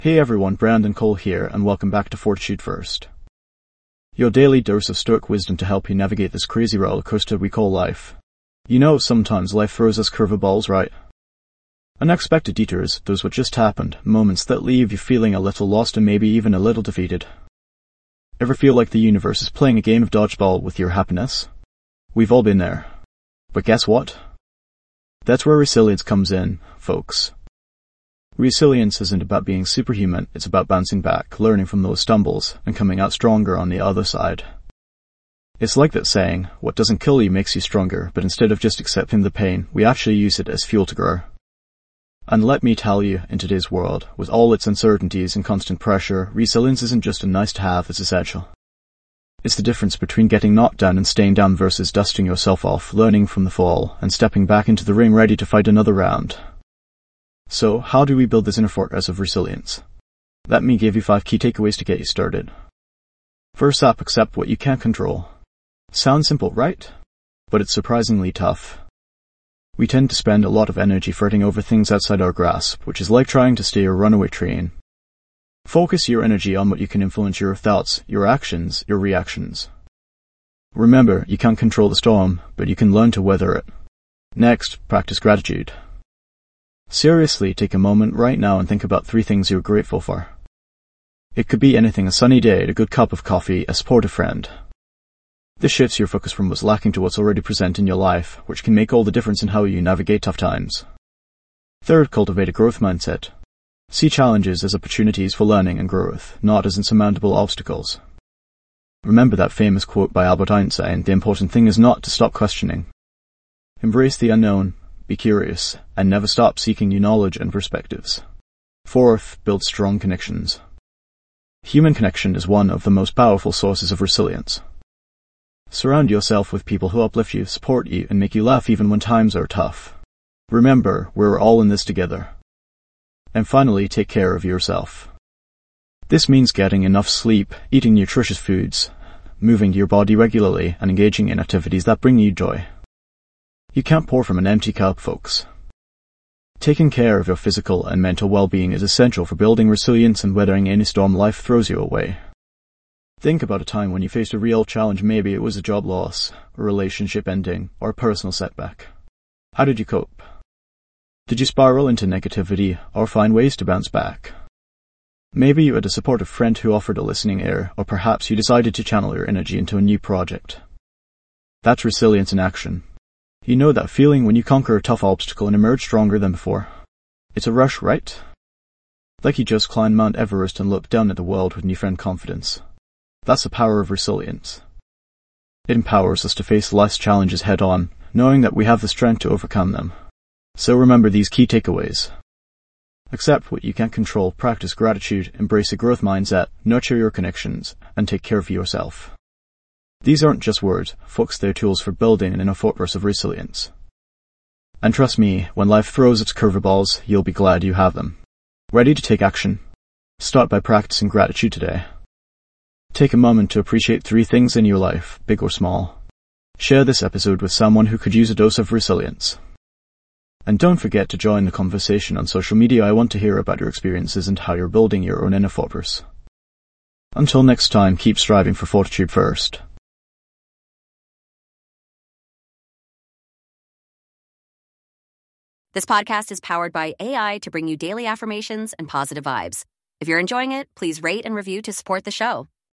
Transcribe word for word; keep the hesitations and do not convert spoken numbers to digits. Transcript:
Hey everyone, Brandon Cole here, and welcome back to Fortitude First. Your daily dose of stoic wisdom to help you navigate this crazy roller coaster we call life. You know, sometimes life throws us curveballs, right? Unexpected detours, those what just happened, moments that leave you feeling a little lost and maybe even a little defeated. Ever feel like the universe is playing a game of dodgeball with your happiness? We've all been there. But guess what? That's where resilience comes in, folks. Resilience isn't about being superhuman, it's about bouncing back, learning from those stumbles, and coming out stronger on the other side. It's like that saying, what doesn't kill you makes you stronger, but instead of just accepting the pain, we actually use it as fuel to grow. And let me tell you, in today's world, with all its uncertainties and constant pressure, resilience isn't just a nice to have, it's essential. It's the difference between getting knocked down and staying down versus dusting yourself off, learning from the fall, and stepping back into the ring ready to fight another round. So, how do we build this inner fortress of resilience? Let me give you five key takeaways to get you started. First up, accept what you can't control. Sounds simple, right? But it's surprisingly tough. We tend to spend a lot of energy fretting over things outside our grasp, which is like trying to steer a runaway train. Focus your energy on what you can influence: your thoughts, your actions, your reactions. Remember, you can't control the storm, but you can learn to weather it. Next, practice gratitude. Seriously, take a moment right now and think about three things you're grateful for. It could be anything: a sunny day, a good cup of coffee, a supportive friend. This shifts your focus from what's lacking to what's already present in your life, which can make all the difference in how you navigate tough times. Third, cultivate a growth mindset. See challenges as opportunities for learning and growth, not as insurmountable obstacles. Remember that famous quote by Albert Einstein, the important thing is not to stop questioning. Embrace the unknown. Be curious, and never stop seeking new knowledge and perspectives. Fourth, build strong connections. Human connection is one of the most powerful sources of resilience. Surround yourself with people who uplift you, support you, and make you laugh even when times are tough. Remember, we're all in this together. And finally, take care of yourself. This means getting enough sleep, eating nutritious foods, moving your body regularly, and engaging in activities that bring you joy. You can't pour from an empty cup, folks. Taking care of your physical and mental well-being is essential for building resilience and weathering any storm life throws you away. Think about a time when you faced a real challenge. Maybe it was a job loss, a relationship ending, or a personal setback. How did you cope? Did you spiral into negativity or find ways to bounce back? Maybe you had a supportive friend who offered a listening ear, or perhaps you decided to channel your energy into a new project. That's resilience in action. You know that feeling when you conquer a tough obstacle and emerge stronger than before? It's a rush, right? Like you just climbed Mount Everest and looked down at the world with newfound confidence. That's the power of resilience. It empowers us to face life's challenges head on, knowing that we have the strength to overcome them. So remember these key takeaways. Accept what you can't control, practice gratitude, embrace a growth mindset, nurture your connections, and take care of yourself. These aren't just words, folks, they're tools for building an inner fortress of resilience. And trust me, when life throws its curveballs, you'll be glad you have them. Ready to take action? Start by practicing gratitude today. Take a moment to appreciate three things in your life, big or small. Share this episode with someone who could use a dose of resilience. And don't forget to join the conversation on social media. I want to hear about your experiences and how you're building your own inner fortress. Until next time, keep striving for fortitude first. This podcast is powered by A I to bring you daily affirmations and positive vibes. If you're enjoying it, please rate and review to support the show.